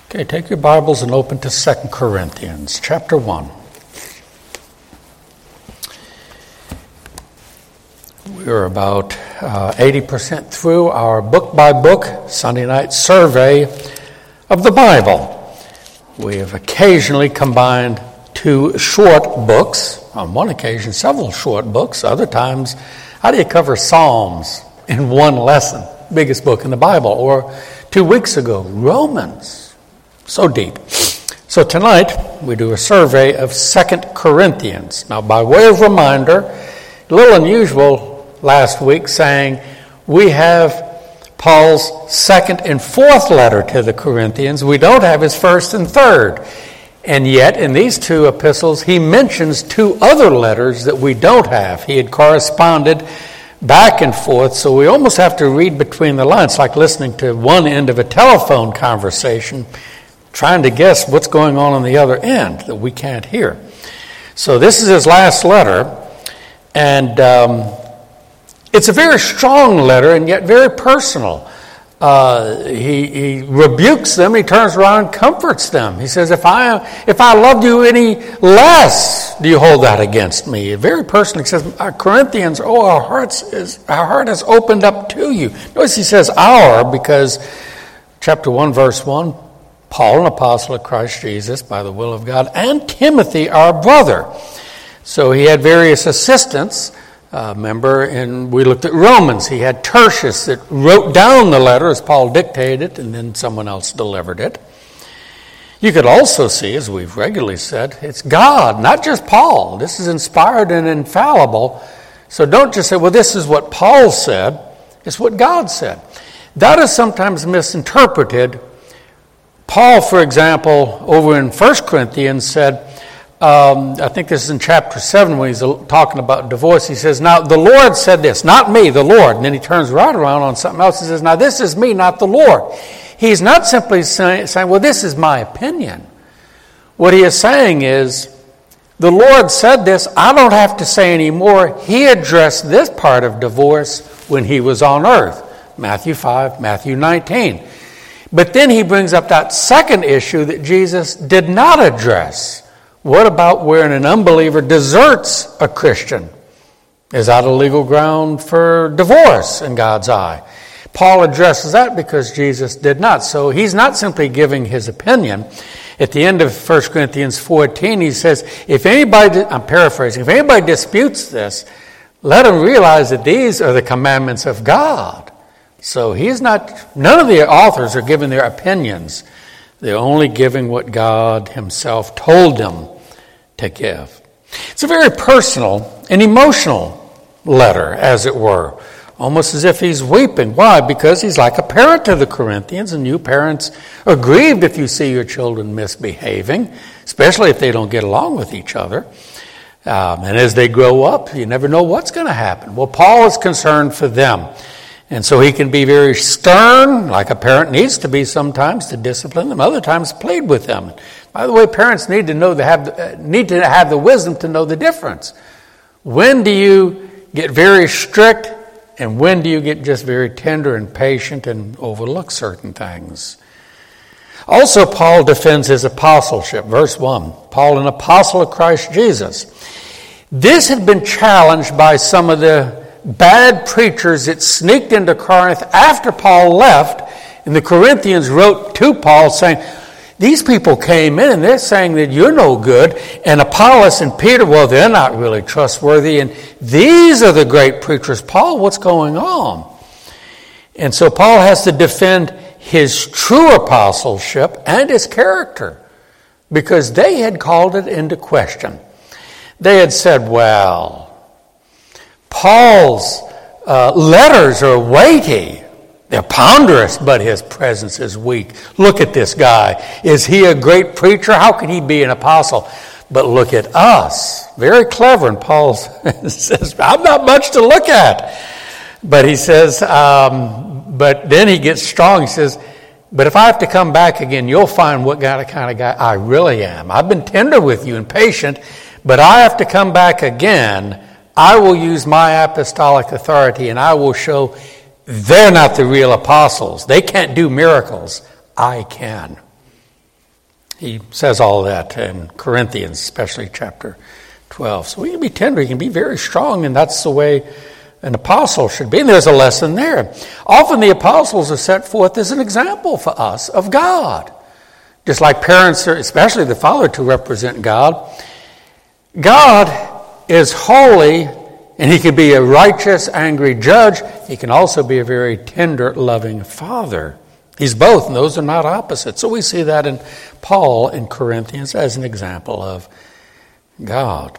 Okay, take your Bibles and open to 2 Corinthians chapter 1. We're about 80% through our book-by-book Sunday night survey of the Bible. We have occasionally combined two short books, on one occasion several short books, other times, how do you cover Psalms in one lesson? Biggest book in the Bible. Or 2 weeks ago, Romans. So deep. So tonight, we do a survey of 2 Corinthians. Now, by way of reminder, a little unusual last week saying we have Paul's second and fourth letter to the Corinthians. We don't have his first and third. And yet, in these two epistles, he mentions two other letters that we don't have. He had corresponded back and forth, so we almost have to read between the lines, like listening to one end of a telephone conversation, trying to guess what's going on the other end that we can't hear. So this is his last letter, and it's a very strong letter and yet very personal. He rebukes them, he turns around and comforts them. He says, if I loved you any less, do you hold that against me? Very personal. He says, Corinthians, our heart has opened up to you. Notice he says our, because chapter 1, verse 1, Paul, an apostle of Christ Jesus, by the will of God, and Timothy, our brother. So he had various assistants. Remember, and we looked at Romans. He had Tertius that wrote down the letter as Paul dictated it, and then someone else delivered it. You could also see, as we've regularly said, it's God, not just Paul. This is inspired and infallible. So don't just say, well, this is what Paul said. It's what God said. That is sometimes misinterpreted. Paul, for example, over in 1 Corinthians said, I think this is in chapter 7 when he's talking about divorce. He says, now the Lord said this, not me, the Lord. And then he turns right around on something else and says, now this is me, not the Lord. He's not simply saying, well, this is my opinion. What he is saying is, the Lord said this, I don't have to say any more. He addressed this part of divorce when he was on earth. Matthew 5, Matthew 19. But then he brings up that second issue that Jesus did not address. What about where an unbeliever deserts a Christian? Is that a legal ground for divorce in God's eye? Paul addresses that because Jesus did not. So he's not simply giving his opinion. At the end of 1 Corinthians 14, he says, I'm paraphrasing, if anybody disputes this, let him realize that these are the commandments of God. So none of the authors are giving their opinions. They're only giving what God himself told them to give. It's a very personal and emotional letter, as it were, almost as if he's weeping. Why? Because he's like a parent to the Corinthians, and you parents are grieved if you see your children misbehaving, especially if they don't get along with each other. And as they grow up, you never know what's going to happen. Well, Paul is concerned for them. And so he can be very stern, like a parent needs to be sometimes to discipline them. Other times plead with them. By the way, parents need to have the wisdom to know the difference. When do you get very strict, and when do you get just very tender and patient and overlook certain things? Also, Paul defends his apostleship. Verse 1, Paul, an apostle of Christ Jesus. This had been challenged by some of the bad preachers that sneaked into Corinth after Paul left, and the Corinthians wrote to Paul saying, these people came in and they're saying that you're no good, and Apollos and Peter, well, they're not really trustworthy, and these are the great preachers. Paul, what's going on? And so Paul has to defend his true apostleship and his character, because they had called it into question. They had said, well, Paul's letters are weighty. They're ponderous, but his presence is weak. Look at this guy. Is he a great preacher? How can he be an apostle? But look at us. Very clever. And Paul says, I'm not much to look at. But he says, but then he gets strong. He says, but if I have to come back again, you'll find what kind of guy I really am. I've been tender with you and patient, but I have to come back again. I will use my apostolic authority, and I will show they're not the real apostles. They can't do miracles. I can. He says all that in Corinthians, especially chapter 12. So we can be tender, he can be very strong, and that's the way an apostle should be. And there's a lesson there. Often the apostles are set forth as an example for us of God. Just like parents, especially the father, to represent God. God is holy, and he can be a righteous, angry judge. He can also be a very tender, loving father. He's both, and those are not opposites. So we see that in Paul in Corinthians as an example of God.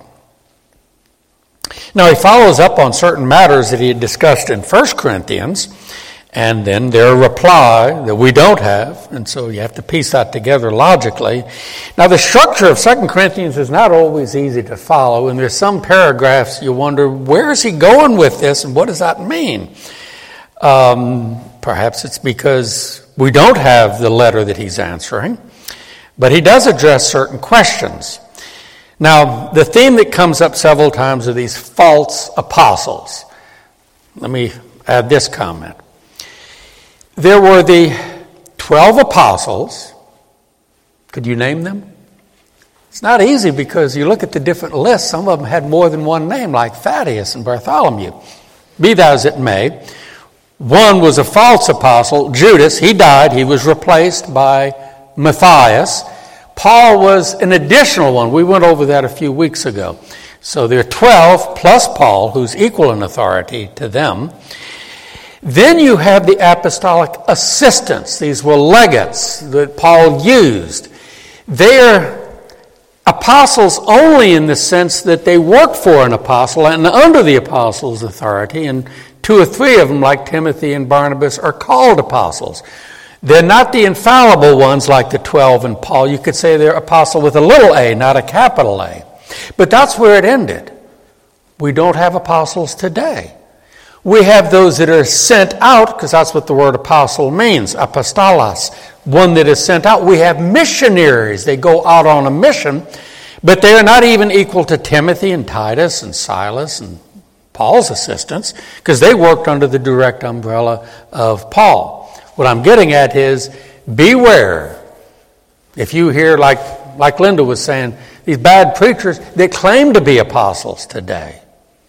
Now he follows up on certain matters that he had discussed in 1 Corinthians, and then their reply that we don't have, and so you have to piece that together logically. Now the structure of 2 Corinthians is not always easy to follow, and there's some paragraphs you wonder, where is he going with this, and what does that mean? Perhaps it's because we don't have the letter that he's answering, but he does address certain questions. Now, the theme that comes up several times are these false apostles. Let me add this comment. There were the 12 apostles. Could you name them? It's not easy because you look at the different lists. Some of them had more than one name, like Thaddeus and Bartholomew. Be that as it may, one was a false apostle, Judas. He died. He was replaced by Matthias. Paul was an additional one. We went over that a few weeks ago. So there are 12 plus Paul, who's equal in authority to them. Then you have the apostolic assistants. These were legates that Paul used. They're apostles only in the sense that they work for an apostle and under the apostle's authority, and 2 or 3 of them, like Timothy and Barnabas, are called apostles. They're not the infallible ones like the 12 and Paul. You could say they're apostle with a little a, not a capital A. But that's where it ended. We don't have apostles today. We have those that are sent out, because that's what the word apostle means, apostolos, one that is sent out. We have missionaries. They go out on a mission, but they are not even equal to Timothy and Titus and Silas and Paul's assistants, because they worked under the direct umbrella of Paul. What I'm getting at is, beware. If you hear, like Linda was saying, these bad preachers that claim to be apostles today.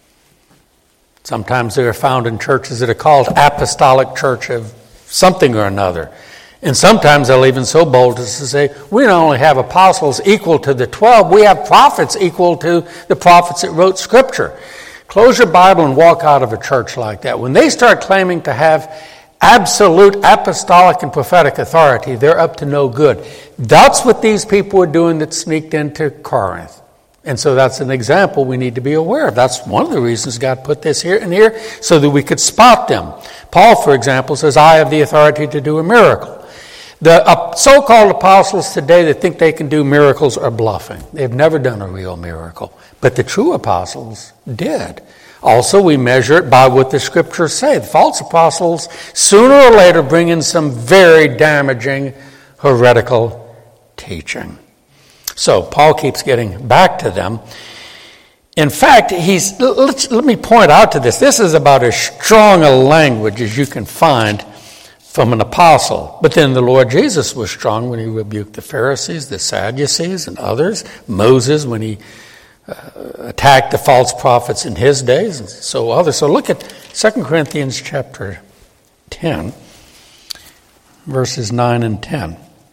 Sometimes they are found in churches that are called apostolic church of something or another. And sometimes they'll even so bold as to say, we don't only have apostles equal to the 12, we have prophets equal to the prophets that wrote Scripture. Close your Bible and walk out of a church like that. When they start claiming to have absolute apostolic and prophetic authority, they're up to no good. That's what these people were doing that sneaked into Corinth. And so that's an example we need to be aware of. That's one of the reasons God put this here and here, so that we could spot them. Paul, for example, says, I have the authority to do a miracle. The so-called apostles today that think they can do miracles are bluffing. They've never done a real miracle. But the true apostles did. Also, we measure it by what the Scriptures say. The false apostles, sooner or later, bring in some very damaging heretical teaching. So, Paul keeps getting back to them. In fact, let me point out to this. This is about as strong a language as you can find from an apostle. But then the Lord Jesus was strong when he rebuked the Pharisees, the Sadducees, and others. Moses, when he attacked the false prophets in his days, and so others. So look at 2 Corinthians chapter 10, verses 9 and 10.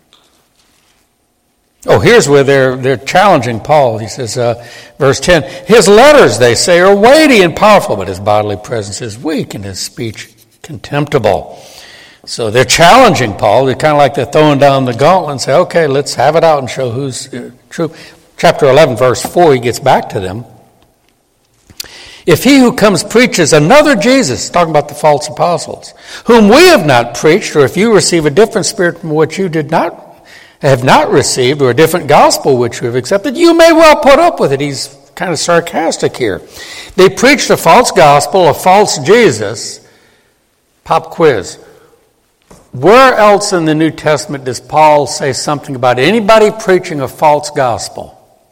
Oh, here's where they're challenging Paul. He says, verse 10, his letters, they say, are weighty and powerful, but his bodily presence is weak and his speech contemptible. So they're challenging Paul. They're kind of like they're throwing down the gauntlet and say, okay, let's have it out and show who's true. Chapter 11, verse 4, he gets back to them. If he who comes preaches another Jesus, talking about the false apostles, whom we have not preached, or if you receive a different spirit from which you have not received, or a different gospel which you have accepted, you may well put up with it. He's kind of sarcastic here. They preached a false gospel, a false Jesus. Pop quiz. Where else in the New Testament does Paul say something about anybody preaching a false gospel?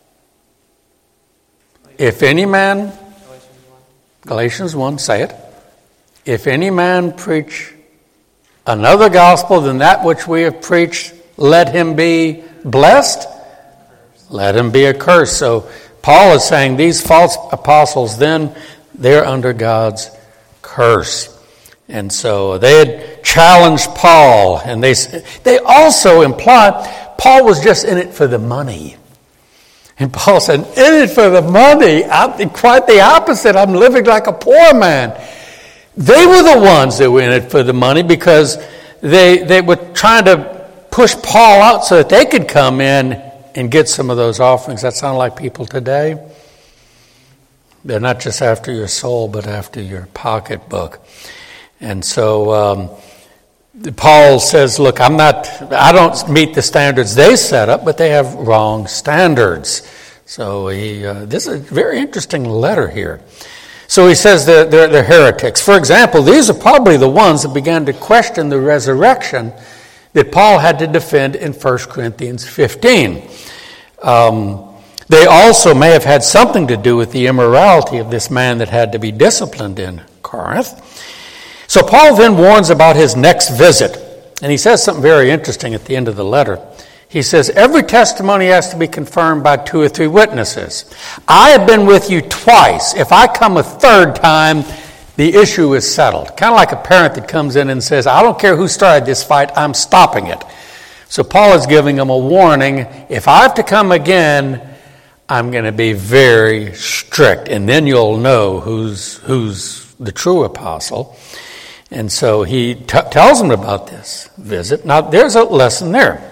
If any man, Galatians 1, say it. If any man preach another gospel than that which we have preached, let him be blessed, let him be accursed. So Paul is saying these false apostles, then they're under God's curse. And so they had challenged Paul, and they also imply Paul was just in it for the money. And Paul said, in it for the money? I'm quite the opposite. I'm living like a poor man. They were the ones that were in it for the money because they were trying to push Paul out so that they could come in and get some of those offerings. That sound like people today? They're not just after your soul, but after your pocketbook. And so Paul says, look, I don't meet the standards they set up, but they have wrong standards. So this is a very interesting letter here. So he says they're heretics. For example, these are probably the ones that began to question the resurrection that Paul had to defend in 1 Corinthians 15. They also may have had something to do with the immorality of this man that had to be disciplined in Corinth. So Paul then warns about his next visit. And he says something very interesting at the end of the letter. He says, every testimony has to be confirmed by 2 or 3 witnesses. I have been with you twice. If I come a third time, the issue is settled. Kind of like a parent that comes in and says, I don't care who started this fight, I'm stopping it. So Paul is giving them a warning. If I have to come again, I'm going to be very strict. And then you'll know who's the true apostle. And so he tells them about this visit. Now, there's a lesson there.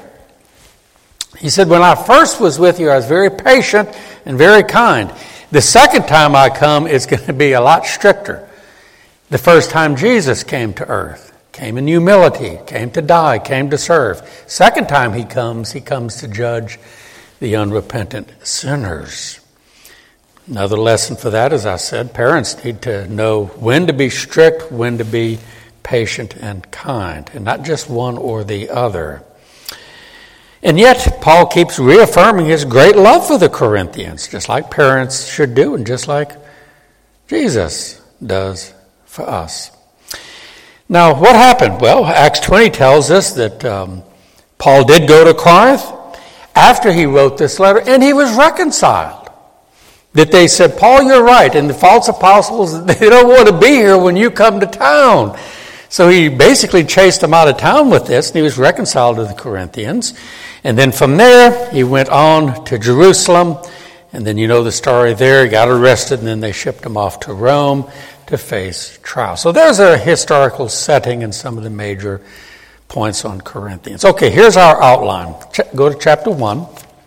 He said, when I first was with you, I was very patient and very kind. The second time I come, it's going to be a lot stricter. The first time Jesus came to earth, came in humility, came to die, came to serve. Second time he comes to judge the unrepentant sinners. Another lesson for that, as I said, parents need to know when to be strict, when to be patient and kind, and not just one or the other. And yet, Paul keeps reaffirming his great love for the Corinthians, just like parents should do, and just like Jesus does for us. Now, what happened? Well, Acts 20 tells us that Paul did go to Corinth after he wrote this letter, and he was reconciled. That they said, Paul, you're right, and the false apostles, they don't want to be here when you come to town. So he basically chased them out of town with this, and he was reconciled to the Corinthians. And then from there, he went on to Jerusalem, and then you know the story there. He got arrested, and then they shipped him off to Rome to face trial. So there's a historical setting and some of the major points on Corinthians. Okay, here's our outline. Go to chapter 1.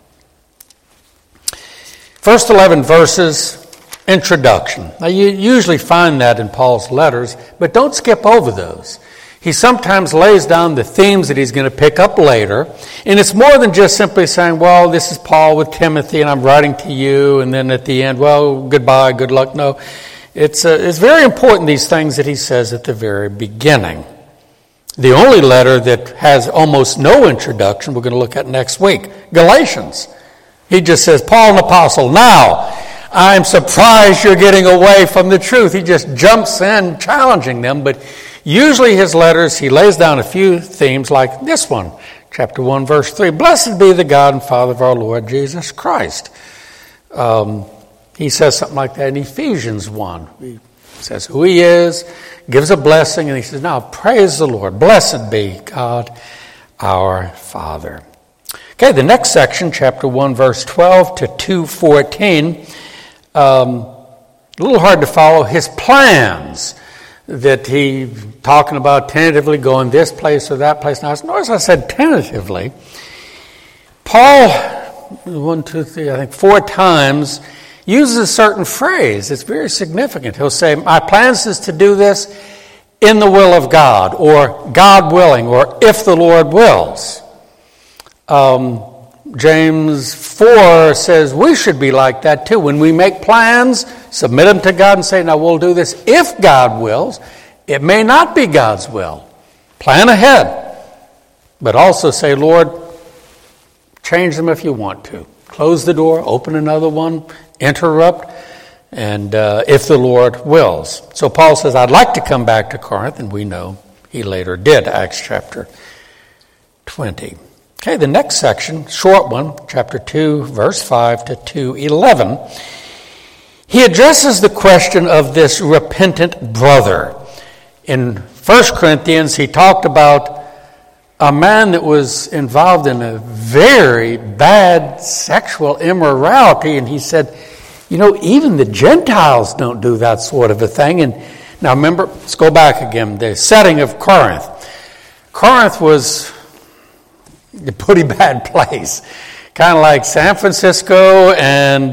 First 11 verses, introduction. Now you usually find that in Paul's letters, but don't skip over those. He sometimes lays down the themes that he's going to pick up later, and it's more than just simply saying, well, this is Paul with Timothy, and I'm writing to you, and then at the end, well, goodbye, good luck. No, it's very important, these things that he says at the very beginning. The only letter that has almost no introduction, we're going to look at next week, Galatians. He just says, Paul, an apostle, now I'm surprised you're getting away from the truth. He just jumps in challenging them, but usually his letters, he lays down a few themes like this one, chapter 1, verse 3. Blessed be the God and Father of our Lord Jesus Christ. He says something like that in Ephesians 1. He says who he is, gives a blessing, and he says, now praise the Lord. Blessed be God our Father. Okay, the next section, chapter 1, verse 12 to 2:14, a little hard to follow his plans that he talking about tentatively going this place or that place. Now, notice I said tentatively. Paul, 4 times, uses a certain phrase. It's very significant. He'll say, my plans is to do this in the will of God, or God willing, or if the Lord wills. James 4 says we should be like that too. When we make plans, submit them to God and say, now we'll do this if God wills. It may not be God's will. Plan ahead. But also say, Lord, change them if you want to. Close the door, open another one, interrupt, and if the Lord wills. So Paul says, I'd like to come back to Corinth, and we know he later did, Acts chapter 20. Okay, the next section, short one, chapter 2, verse 5 to 2:11, he addresses the question of this repentant brother. In 1 Corinthians, he talked about a man that was involved in a very bad sexual immorality, and he said, even the Gentiles don't do that sort of a thing. And now remember, let's go back again, the setting of Corinth. Corinth was a pretty bad place, kind of like San Francisco and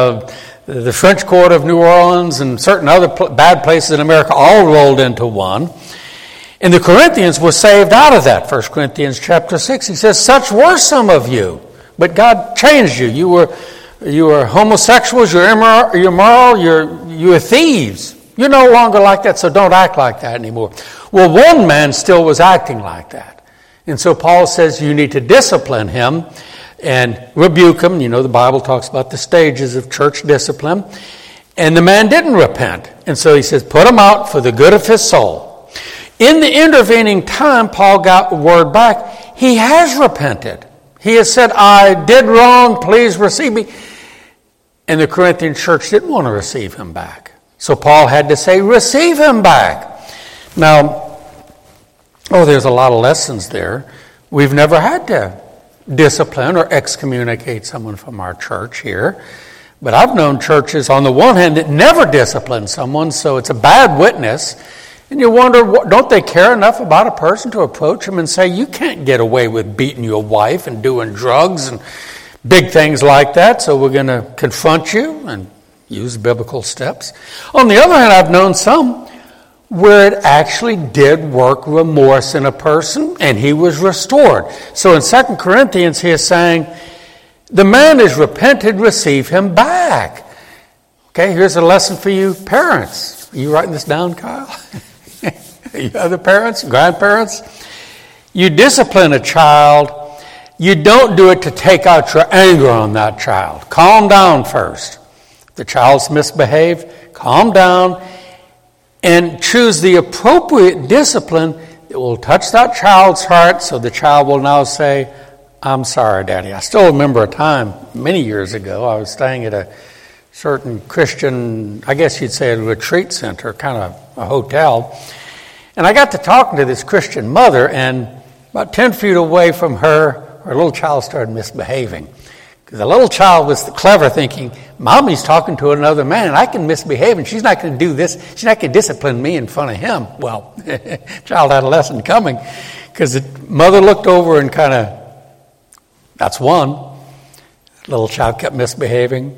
the French Quarter of New Orleans and certain other bad places in America all rolled into one. And the Corinthians were saved out of that. 1 Corinthians chapter 6, he says, such were some of you, but God changed you. You were homosexuals, you're immoral, you were thieves. You're no longer like that, so don't act like that anymore. Well, one man still was acting like that. And so Paul says you need to discipline him and rebuke him. The Bible talks about the stages of church discipline. And the man didn't repent. And so he says, put him out for the good of his soul. In the intervening time, Paul got word back. He has repented. He has said, I did wrong, please receive me. And the Corinthian church didn't want to receive him back. So Paul had to say, receive him back. Now, there's a lot of lessons there. We've never had to discipline or excommunicate someone from our church here. But I've known churches, on the one hand, that never discipline someone, so it's a bad witness. And you wonder, don't they care enough about a person to approach them and say, you can't get away with beating your wife and doing drugs and big things like that, so we're going to confront you and use biblical steps. On the other hand, I've known some where it actually did work remorse in a person and he was restored. So in 2 Corinthians, he is saying, the man is repented, receive him back. Okay, here's a lesson for you parents. Are you writing this down, Kyle? You other parents, grandparents? You discipline a child, you don't do it to take out your anger on that child. Calm down first. If the child's misbehaved, calm down and choose the appropriate discipline that will touch that child's heart so the child will now say, I'm sorry, Daddy. I still remember a time many years ago, I was staying at a certain Christian, I guess you'd say a retreat center, kind of a hotel. And I got to talking to this Christian mother, and about 10 feet away from her little child started misbehaving. Because the little child was clever, thinking, Mommy's talking to another man, and I can misbehave, and she's not going to do this. She's not going to discipline me in front of him. Well, child had a lesson coming, because the mother looked over and kind of, that's one. The little child kept misbehaving.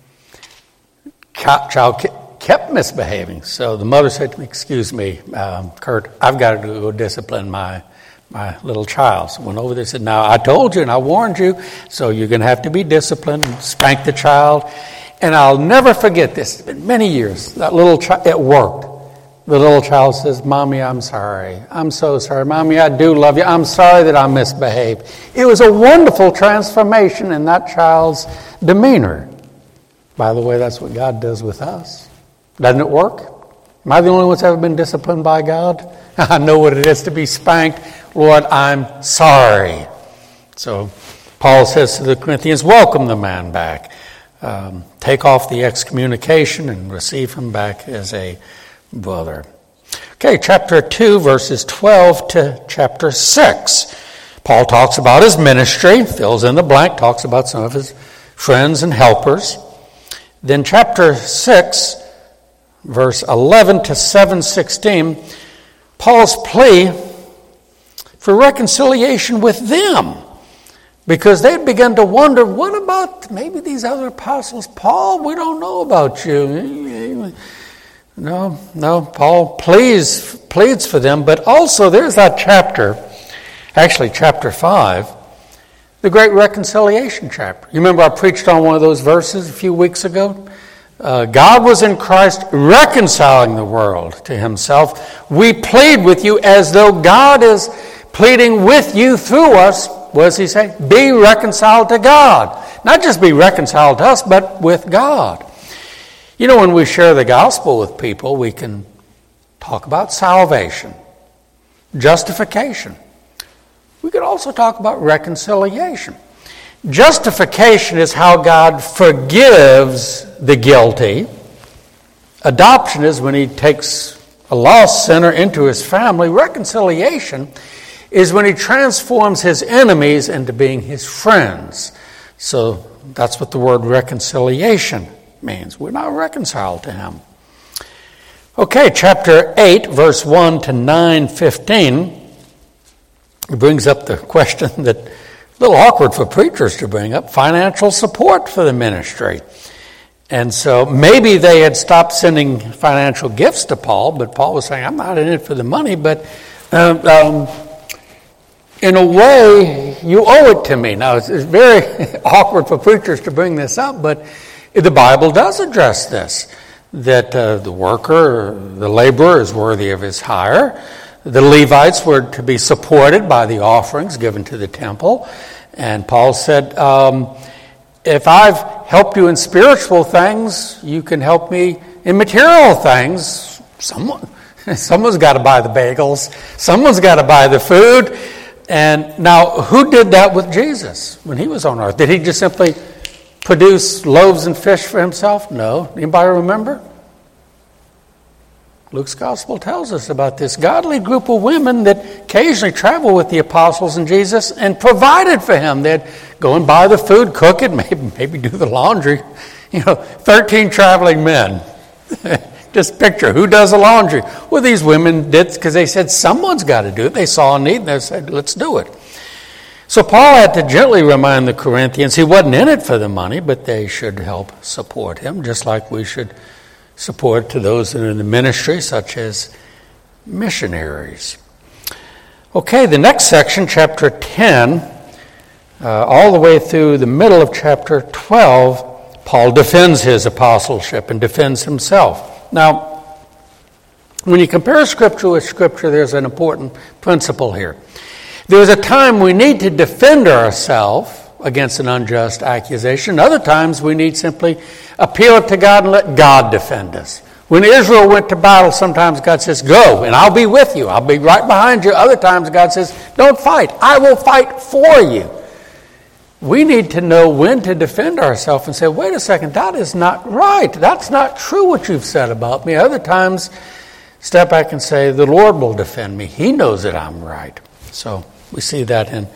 Child kept misbehaving. So the mother said to me, excuse me, Kurt, I've got to go discipline my little child. So I went over there and said, now I told you and I warned you, so you're going to have to be disciplined and spank the child. And I'll never forget this. It's been many years. That little child, it worked. The little child says, Mommy, I'm sorry. I'm so sorry. Mommy, I do love you. I'm sorry that I misbehaved. It was a wonderful transformation in that child's demeanor. By the way, that's what God does with us. Doesn't it work? Am I the only one that's ever been disciplined by God? I know what it is to be spanked. Lord, I'm sorry. So Paul says to the Corinthians, welcome the man back. Take off the excommunication and receive him back as a brother. Okay, chapter 2, verses 12 to chapter 6. Paul talks about his ministry, fills in the blank, talks about some of his friends and helpers. Then chapter 6, verse 11 to 7:16, Paul's plea for reconciliation with them. Because they'd begun to wonder, what about maybe these other apostles? Paul, we don't know about you. No, Paul pleads for them. But also there's that chapter, actually chapter 5, the great reconciliation chapter. You remember I preached on one of those verses a few weeks ago? God was in Christ reconciling the world to himself. We plead with you as though God is pleading with you through us. What does he say? Be reconciled to God. Not just be reconciled to us, but with God. You know, when we share the gospel with people, we can talk about salvation, justification, We could also talk about reconciliation. Justification is how God forgives the guilty. Adoption is when he takes a lost sinner into his family. Reconciliation is when he transforms his enemies into being his friends. So that's what the word reconciliation means. We're not reconciled to him. Okay, chapter 8, verse 1 to 9:15. It brings up the question that a little awkward for preachers to bring up, financial support for the ministry. And so maybe they had stopped sending financial gifts to Paul, but Paul was saying, I'm not in it for the money, but in a way, you owe it to me. Now, it's very awkward for preachers to bring this up, but the Bible does address this, that the worker, the laborer is worthy of his hire. The Levites were to be supported by the offerings given to the temple. And Paul said, if I've helped you in spiritual things, you can help me in material things. Someone's got to buy the bagels. Someone's got to buy the food. And now, who did that with Jesus when he was on earth? Did he just simply produce loaves and fish for himself? No. Anybody remember? Luke's gospel tells us about this godly group of women that occasionally traveled with the apostles and Jesus and provided for him. They'd go and buy the food, cook it, maybe do the laundry. 13 traveling men. Just picture, who does the laundry? Well, these women did because they said someone's got to do it. They saw a need and they said, let's do it. So Paul had to gently remind the Corinthians he wasn't in it for the money, but they should help support him, just like we should support to those that are in the ministry, such as missionaries. Okay, the next section, chapter 10, all the way through the middle of chapter 12, Paul defends his apostleship and defends himself. Now, when you compare Scripture with Scripture, there's an important principle here. There's a time we need to defend ourselves against an unjust accusation. Other times we need simply appeal to God and let God defend us. When Israel went to battle, sometimes God says, go, and I'll be with you. I'll be right behind you. Other times God says, don't fight. I will fight for you. We need to know when to defend ourselves and say, wait a second, that is not right. That's not true what you've said about me. Other times, step back and say, the Lord will defend me. He knows that I'm right. So we see that in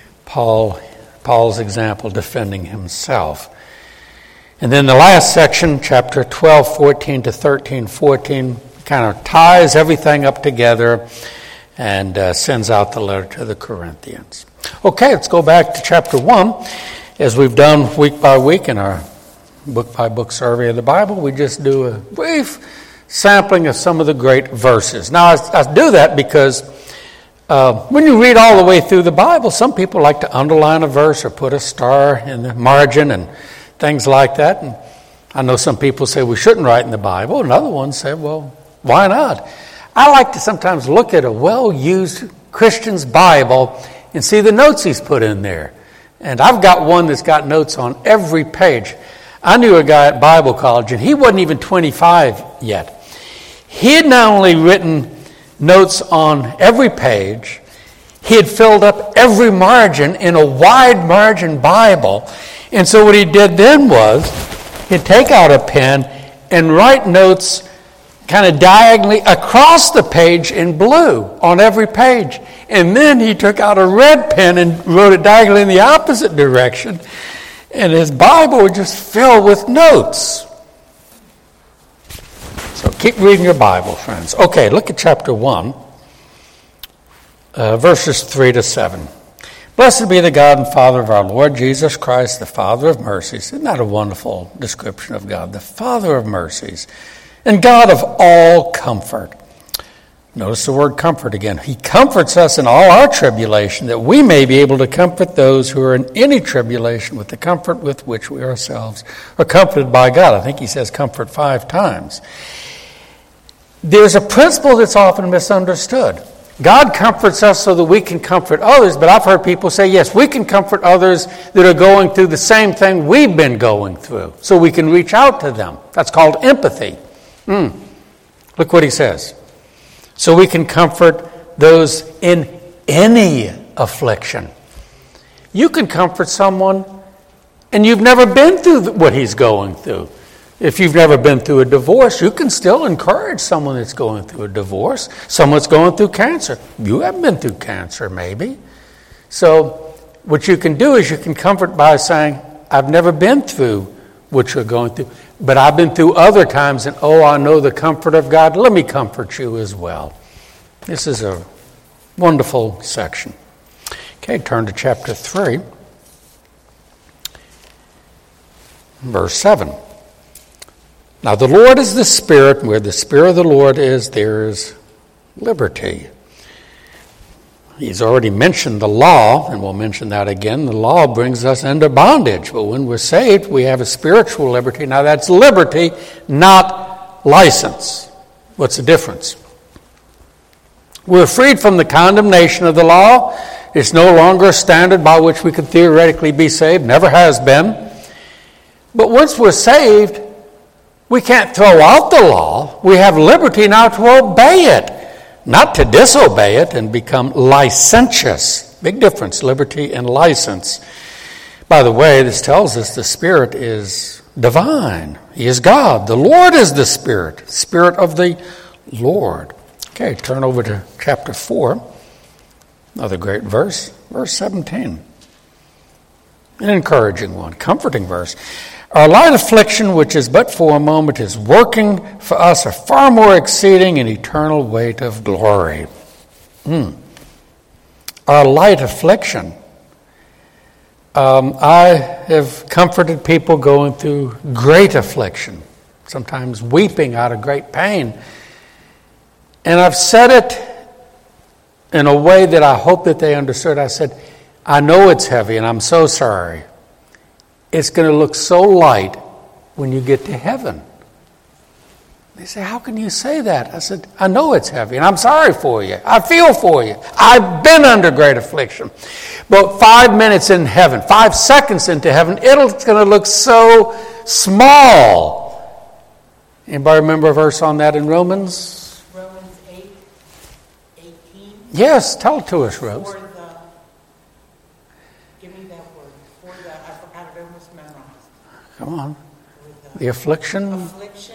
Paul's example, defending himself. And then the last section, chapter 12, 14 to 13, 14, kind of ties everything up together and sends out the letter to the Corinthians. Okay, let's go back to chapter 1. As we've done week by week in our book-by-book survey of the Bible, we just do a brief sampling of some of the great verses. Now, I do that because when you read all the way through the Bible, some people like to underline a verse or put a star in the margin and things like that. And I know some people say we shouldn't write in the Bible, and other ones say, well, why not? I like to sometimes look at a well-used Christian's Bible and see the notes he's put in there. And I've got one that's got notes on every page. I knew a guy at Bible college, and he wasn't even 25 yet. He had not only written notes on every page, he had filled up every margin in a wide margin Bible. And so what he did then was he'd take out a pen and write notes kind of diagonally across the page in blue on every page. And then he took out a red pen and wrote it diagonally in the opposite direction. And his Bible would just fill with notes. So keep reading your Bible, friends. Okay, look at chapter 1, verses 3 to 7. Blessed be the God and Father of our Lord Jesus Christ, the Father of mercies. Isn't that a wonderful description of God? The Father of mercies and God of all comfort. Notice the word comfort again. He comforts us in all our tribulation, that we may be able to comfort those who are in any tribulation with the comfort with which we ourselves are comforted by God. I think he says comfort 5 times. There's a principle that's often misunderstood. God comforts us so that we can comfort others, but I've heard people say, yes, we can comfort others that are going through the same thing we've been going through, so we can reach out to them. That's called empathy. Look what he says. So we can comfort those in any affliction. You can comfort someone and you've never been through what he's going through. If you've never been through a divorce, you can still encourage someone that's going through a divorce. Someone's going through cancer. You haven't been through cancer, maybe. So what you can do is you can comfort by saying, I've never been through what you're going through, but I've been through other times, and I know the comfort of God. Let me comfort you as well. This is a wonderful section. Okay, turn to chapter 3, verse 7. Now the Lord is the Spirit, and where the Spirit of the Lord is, there is liberty. He's already mentioned the law, and we'll mention that again. The law brings us into bondage, but when we're saved, we have a spiritual liberty. Now that's liberty, not license. What's the difference? We're freed from the condemnation of the law. It's no longer a standard by which we could theoretically be saved, never has been. But once we're saved, we can't throw out the law. We have liberty now to obey it, not to disobey it and become licentious. Big difference, liberty and license. By the way, this tells us the Spirit is divine. He is God. The Lord is the Spirit, Spirit of the Lord. Okay, turn over to chapter 4, another great verse, verse 17. An encouraging one, comforting verse. Our light affliction, which is but for a moment, is working for us a far more exceeding and eternal weight of glory. Our light affliction. I have comforted people going through great affliction, sometimes weeping out of great pain. And I've said it in a way that I hope that they understood. I said, I know it's heavy and I'm so sorry. It's going to look so light when you get to heaven. They say, how can you say that? I said, I know it's heavy, and I'm sorry for you. I feel for you. I've been under great affliction. But 5 minutes in heaven, 5 seconds into heaven, it's going to look so small. Anybody remember a verse on that in Romans? Romans 8:18. Yes, tell it to us, Rose. Come on. The affliction of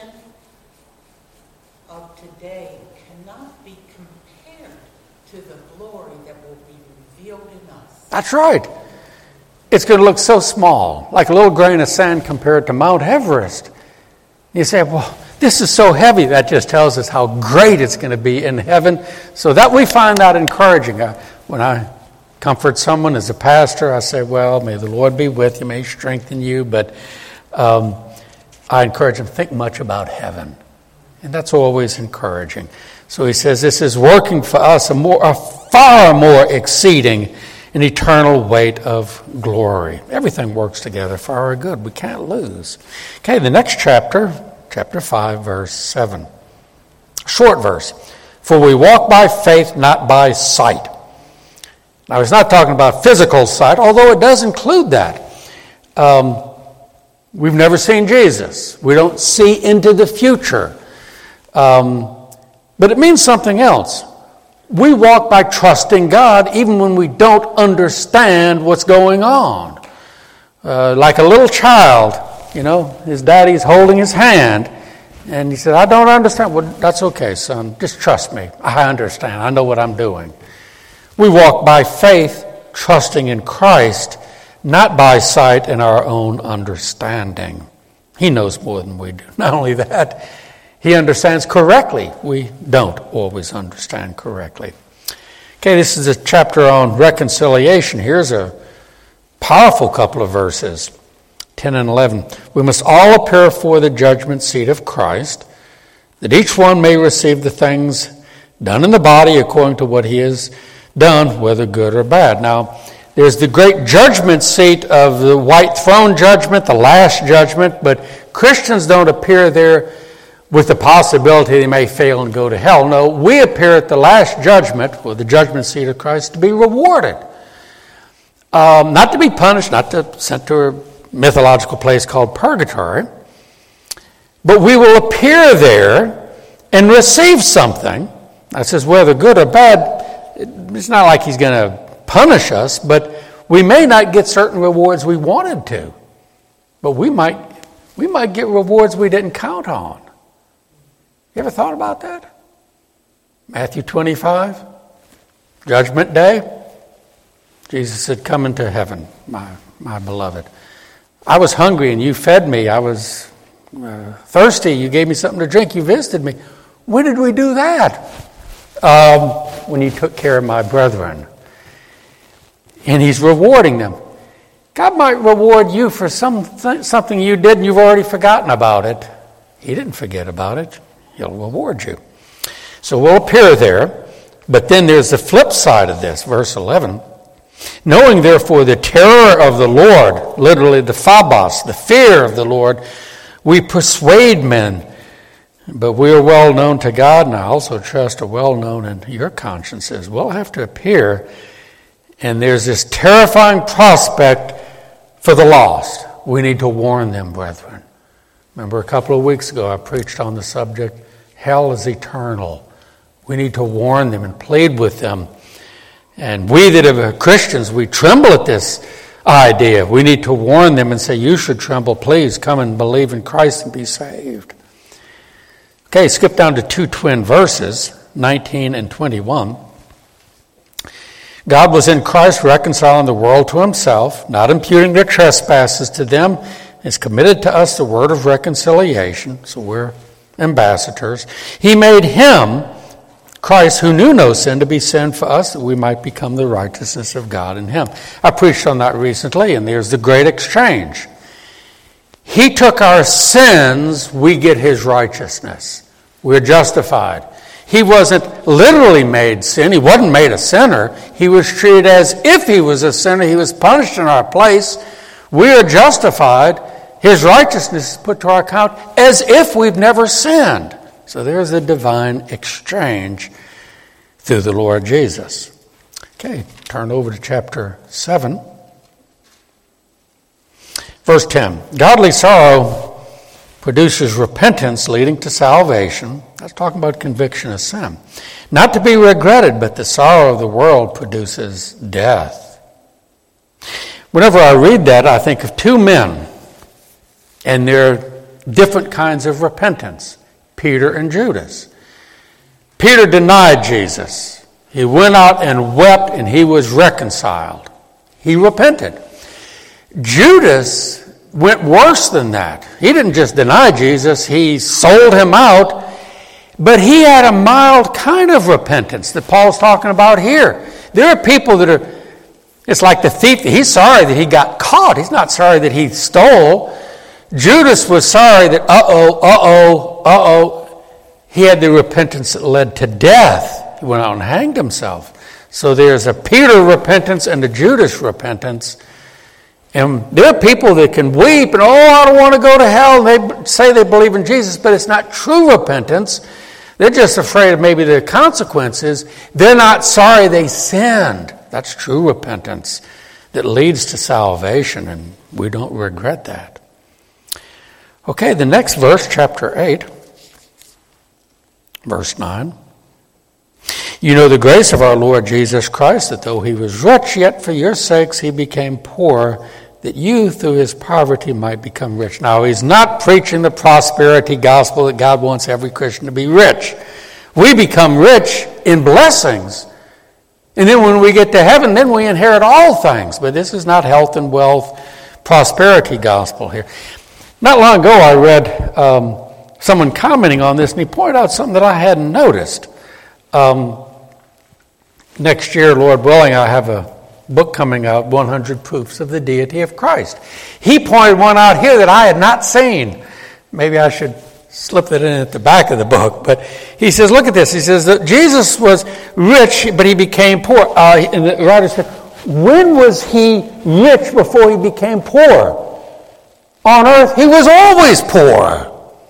today cannot be compared to the glory that will be revealed in us. That's right. It's going to look so small, like a little grain of sand compared to Mount Everest. You say, well, this is so heavy. That just tells us how great it's going to be in heaven. So that we find that encouraging. When I comfort someone as a pastor, I say, well, may the Lord be with you, may He strengthen you, but I encourage them to think much about heaven. And that's always encouraging. So he says this is working for us a far more exceeding an eternal weight of glory. Everything works together for our good. We can't lose. Okay, the next chapter, chapter 5, verse 7. Short verse. For we walk by faith, not by sight. Now he's not talking about physical sight, although it does include that. We've never seen Jesus. We don't see into the future. But it means something else. We walk by trusting God even when we don't understand what's going on. Like a little child, his daddy's holding his hand. And he said, I don't understand. Well, that's okay, son. Just trust me. I understand. I know what I'm doing. We walk by faith, trusting in Christ, not by sight and our own understanding. He knows more than we do. Not only that, He understands correctly. We don't always understand correctly. Okay, this is a chapter on reconciliation. Here's a powerful couple of verses, 10 and 11. We must all appear before the judgment seat of Christ, that each one may receive the things done in the body according to what he has done, whether good or bad. Now, there's the great judgment seat of the white throne judgment, the last judgment, but Christians don't appear there with the possibility they may fail and go to hell. No, we appear at the last judgment, or the judgment seat of Christ, to be rewarded. Not to be punished, not to be sent to a mythological place called purgatory, but we will appear there and receive something. That says whether good or bad, it's not like He's going to punish us, but we may not get certain rewards we wanted to. But we might get rewards we didn't count on. You ever thought about that? Matthew 25, Judgment Day. Jesus said, "Come into heaven, my beloved. I was hungry and you fed me. I was thirsty. You gave me something to drink. You visited me." When did we do that? When you took care of my brethren. And he's rewarding them. God might reward you for something you did and you've already forgotten about it. He didn't forget about it. He'll reward you. So we'll appear there. But then there's the flip side of this, verse 11. "Knowing therefore the terror of the Lord," literally the phobos, the fear of the Lord, "we persuade men, but we are well known to God, and I also trust are well known in your consciences." We'll have to appear, and there's this terrifying prospect for the lost. We need to warn them, brethren. Remember a couple of weeks ago I preached on the subject, hell is eternal. We need to warn them and plead with them. And we that are Christians, we tremble at this idea. We need to warn them and say, you should tremble. Please come and believe in Christ and be saved. Okay, skip down to 2 twin verses, 19 and 21. "God was in Christ reconciling the world to himself, not imputing their trespasses to them, has committed to us the word of reconciliation." So we're ambassadors. "He made him," Christ, "who knew no sin, to be sin for us, that we might become the righteousness of God in him." I preached on that recently, and there's the great exchange. He took our sins, we get his righteousness. We're justified. He wasn't literally made sin. He wasn't made a sinner. He was treated as if he was a sinner. He was punished in our place. We are justified. His righteousness is put to our account as if we've never sinned. So there's a divine exchange through the Lord Jesus. Okay, turn over to chapter 7. Verse 10. "Godly sorrow produces repentance leading to salvation." That's talking about conviction of sin. "Not to be regretted, but the sorrow of the world produces death." Whenever I read that, I think of two men and their different kinds of repentance. Peter and Judas. Peter denied Jesus. He went out and wept and he was reconciled. He repented. Judas went worse than that. He didn't just deny Jesus, he sold him out, but he had a mild kind of repentance that Paul's talking about here. There are people that are, it's like the thief, he's sorry that he got caught. He's not sorry that he stole. Judas was sorry that, he had the repentance that led to death. He went out and hanged himself. So there's a Peter repentance and a Judas repentance. And there are people that can weep and, I don't want to go to hell. And they say they believe in Jesus, but it's not true repentance. They're just afraid of maybe the consequences. They're not sorry they sinned. That's true repentance that leads to salvation, and we don't regret that. Okay, the next verse, chapter 8, verse 9. "You know the grace of our Lord Jesus Christ, that though he was rich, yet for your sakes he became poor, that you through his poverty might become rich." Now, he's not preaching the prosperity gospel that God wants every Christian to be rich. We become rich in blessings. And then when we get to heaven, then we inherit all things. But this is not health and wealth, prosperity gospel here. Not long ago, I read someone commenting on this, and he pointed out something that I hadn't noticed. Next year, Lord willing, I have a book coming out, 100 Proofs of the Deity of Christ. He pointed one out here that I had not seen. Maybe I should slip that in at the back of the book. But he says, look at this. He says that Jesus was rich, but he became poor. And the writer said, when was he rich before he became poor? On earth, he was always poor.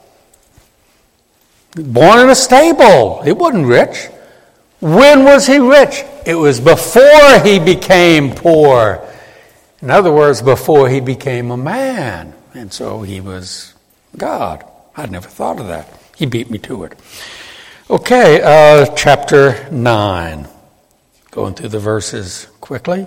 Born in a stable. He wasn't rich. When was he rich? It was before he became poor. In other words, before he became a man. And so he was God. I'd never thought of that. He beat me to it. Okay, chapter 9. Going through the verses quick. quickly.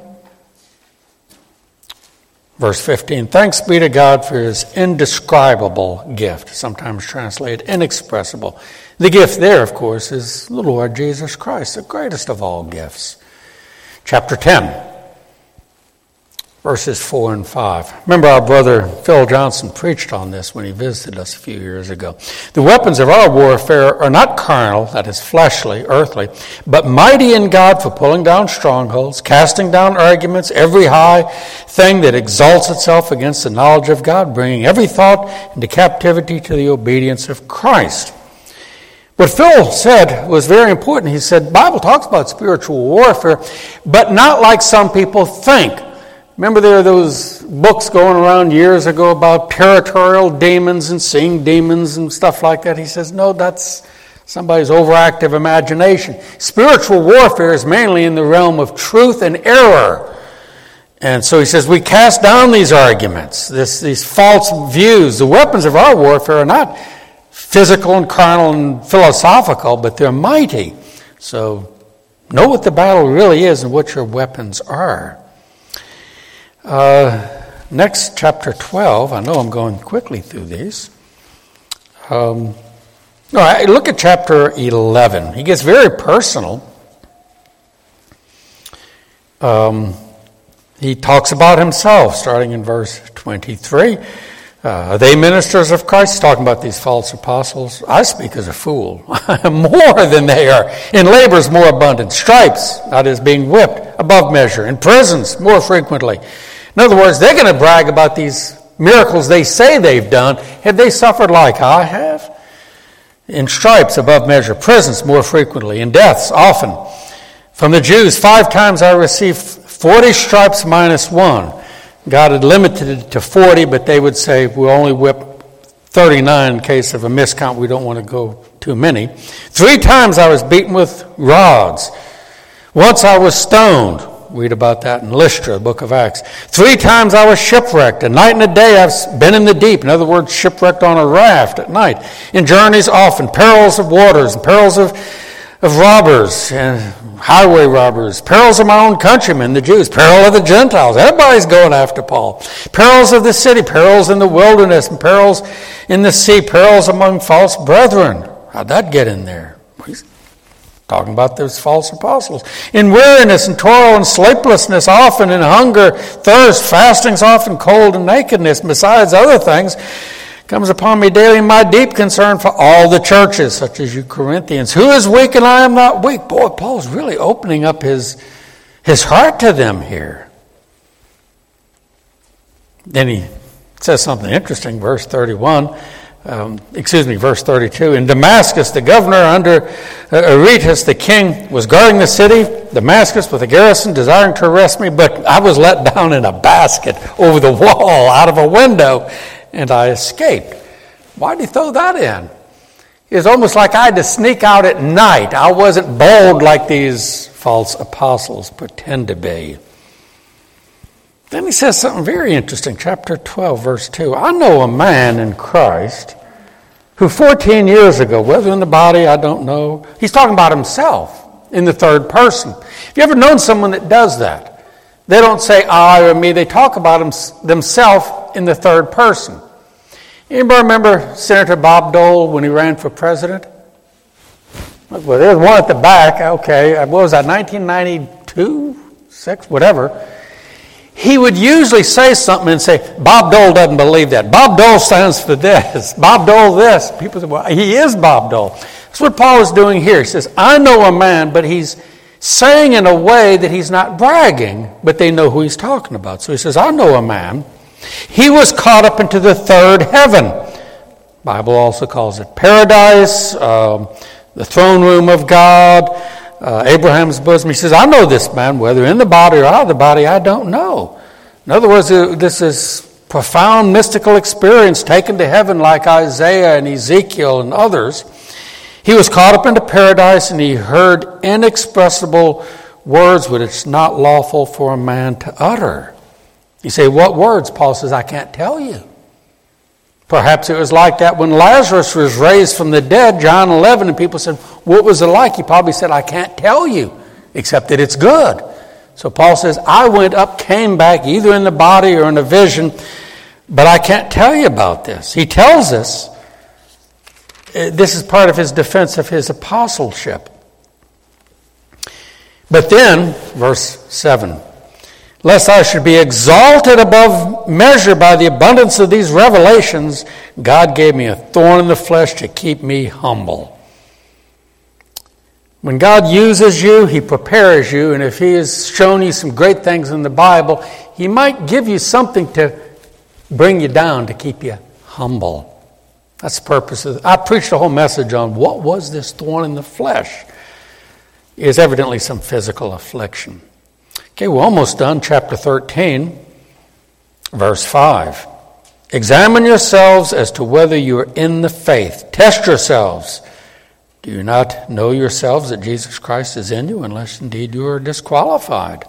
Verse 15, thanks be to God for his indescribable gift, sometimes translated inexpressible. The gift there, of course, is the Lord Jesus Christ, the greatest of all gifts. Chapter 10, verses 4 and 5. Remember our brother Phil Johnson preached on this when he visited us a few years ago. The weapons of our warfare are not carnal, that is fleshly, earthly, but mighty in God for pulling down strongholds, casting down arguments, every high thing that exalts itself against the knowledge of God, bringing every thought into captivity to the obedience of Christ. What Phil said was very important. He said, the Bible talks about spiritual warfare, but not like some people think. Remember there are those books going around years ago about territorial demons and seeing demons and stuff like that. He says, no, that's somebody's overactive imagination. Spiritual warfare is mainly in the realm of truth and error. And so he says, we cast down these arguments, these false views. The weapons of our warfare are not physical and carnal and philosophical, but they're mighty. So know what the battle really is and what your weapons are. Next, chapter 12. I know I'm going quickly through these. Look at chapter 11. He gets very personal. He talks about himself, starting in verse 23. Are they ministers of Christ? He's talking about these false apostles. I speak as a fool. More than they are. In labors more abundant. Stripes, that is being whipped, above measure. In prisons, more frequently. In other words, they're going to brag about these miracles they say they've done. Have they suffered like I have? In stripes, above measure. Prisons, more frequently. In deaths, often. From the Jews, 5 times I received 40 stripes minus 1. God had limited it to 40, but they would say, we'll only whip 39 in case of a miscount. We don't want to go too many. 3 times I was beaten with rods. Once I was stoned. Read about that in Lystra, the book of Acts. 3 times I was shipwrecked. A night and a day I've been in the deep. In other words, shipwrecked on a raft at night. In journeys often, perils of waters, and perils of robbers, and highway robbers, perils of my own countrymen, the Jews, peril of the Gentiles. Everybody's going after Paul. Perils of the city, perils in the wilderness, and perils in the sea, perils among false brethren. How'd that get in there? He's talking about those false apostles. In weariness and toil and sleeplessness, often in hunger, thirst, fastings, often cold and nakedness, besides other things, comes upon me daily my deep concern for all the churches, such as you Corinthians. Who is weak and I am not weak? Boy, Paul's really opening up his heart to them here. Then he says something interesting, verse 32. In Damascus, the governor under Aretas, the king, was guarding the city, Damascus, with a garrison, desiring to arrest me, but I was let down in a basket over the wall out of a window, and I escaped. Why did he throw that in? It was almost like I had to sneak out at night. I wasn't bold like these false apostles pretend to be. Then he says something very interesting, chapter 12, verse 2. I know a man in Christ who 14 years ago, whether in the body, I don't know, he's talking about himself in the third person. Have you ever known someone that does that? They don't say I or me, they talk about themselves in the third person. Anybody remember Senator Bob Dole when he ran for president? Well, there's one at the back, okay, what was that, 1992, 6, whatever. He would usually say something and say, Bob Dole doesn't believe that. Bob Dole stands for this. Bob Dole this. People say, well, he is Bob Dole. That's what Paul is doing here. He says, I know a man, but he's saying in a way that he's not bragging, but they know who he's talking about. So he says, I know a man. He was caught up into the third heaven. The Bible also calls it paradise, the throne room of God, Abraham's bosom. He says, I know this man, whether in the body or out of the body, I don't know. In other words, this is profound mystical experience taken to heaven like Isaiah and Ezekiel and others. He was caught up into paradise and he heard inexpressible words which it's not lawful for a man to utter. You say, what words? Paul says, I can't tell you. Perhaps it was like that when Lazarus was raised from the dead, John 11, and people said, what was it like? He probably said, I can't tell you, except that it's good. So Paul says, I went up, came back, either in the body or in a vision, but I can't tell you about this. He tells us this is part of his defense of his apostleship. But then, verse 7, lest I should be exalted above measure by the abundance of these revelations, God gave me a thorn in the flesh to keep me humble. When God uses you, he prepares you, and if he has shown you some great things in the Bible, he might give you something to bring you down, to keep you humble. That's the purpose of it. I preached a whole message on what was this thorn in the flesh. It is evidently some physical affliction. Okay, we're almost done. Chapter 13, verse 5. Examine yourselves as to whether you are in the faith. Test yourselves. Do you not know yourselves that Jesus Christ is in you, unless indeed you are disqualified?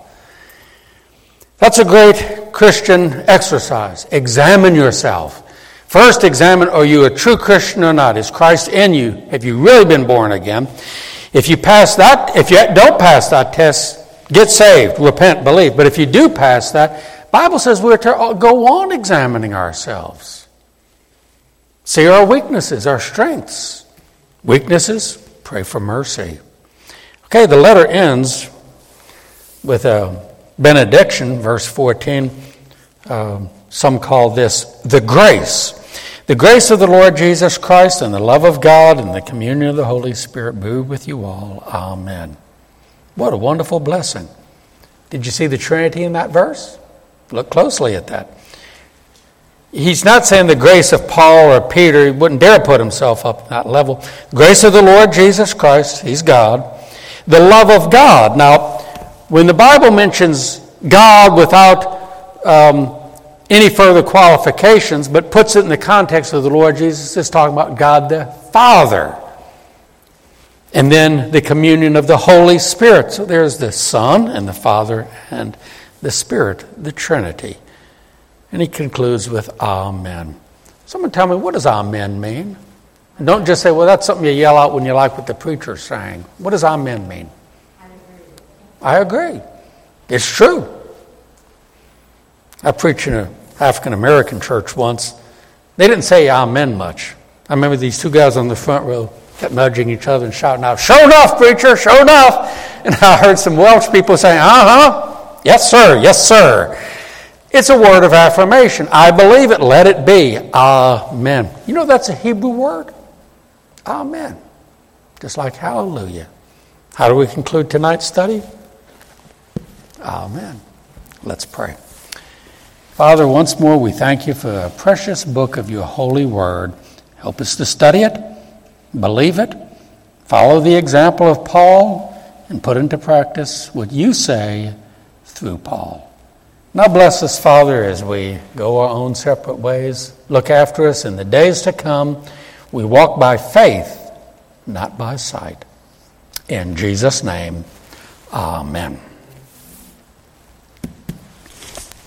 That's a great Christian exercise. Examine yourself. First, examine, are you a true Christian or not? Is Christ in you? Have you really been born again? If you pass that, if you don't pass that test, get saved, repent, believe. But if you do pass that, the Bible says we're to go on examining ourselves. See our weaknesses, our strengths. Weaknesses, pray for mercy. Okay, the letter ends with a benediction, verse 14. Some call this the grace. The grace of the Lord Jesus Christ and the love of God and the communion of the Holy Spirit be with you all. Amen. What a wonderful blessing. Did you see the Trinity in that verse? Look closely at that. He's not saying the grace of Paul or Peter. He wouldn't dare put himself up at that level. The grace of the Lord Jesus Christ, he's God. The love of God. Now, when the Bible mentions God without any further qualifications, but puts it in the context of the Lord Jesus, it's talking about God the Father. And then the communion of the Holy Spirit. So there's the Son and the Father and the Spirit, the Trinity. And he concludes with Amen. Someone tell me, what does Amen mean? And don't just say, well, that's something you yell out when you like what the preacher's saying. What does Amen mean? I agree. It's true. I preached in an African-American church once. They didn't say Amen much. I remember these two guys on the front row kept nudging each other and shouting out, "Show enough, preacher, show enough." And I heard some Welsh people saying, "Uh-huh, yes, sir, yes, sir." It's a word of affirmation. I believe it. Let it be. Amen. You know that's a Hebrew word? Amen. Just like hallelujah. How do we conclude tonight's study? Amen. Let's pray. Father, once more we thank you for a precious book of your holy word. Help us to study it, believe it, follow the example of Paul, and put into practice what you say through Paul. Now bless us, Father, as we go our own separate ways. Look after us in the days to come. We walk by faith, not by sight. In Jesus' name, amen.